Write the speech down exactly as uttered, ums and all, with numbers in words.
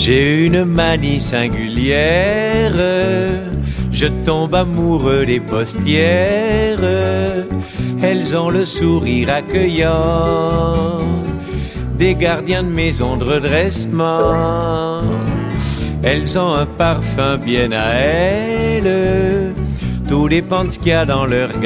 J'ai une manie singulière, je tombe amoureux des postières. Elles ont le sourire accueillant des gardiens de maison de redressement. Elles ont un parfum bien à elles, tout dépend de ce qu'il y a dans leur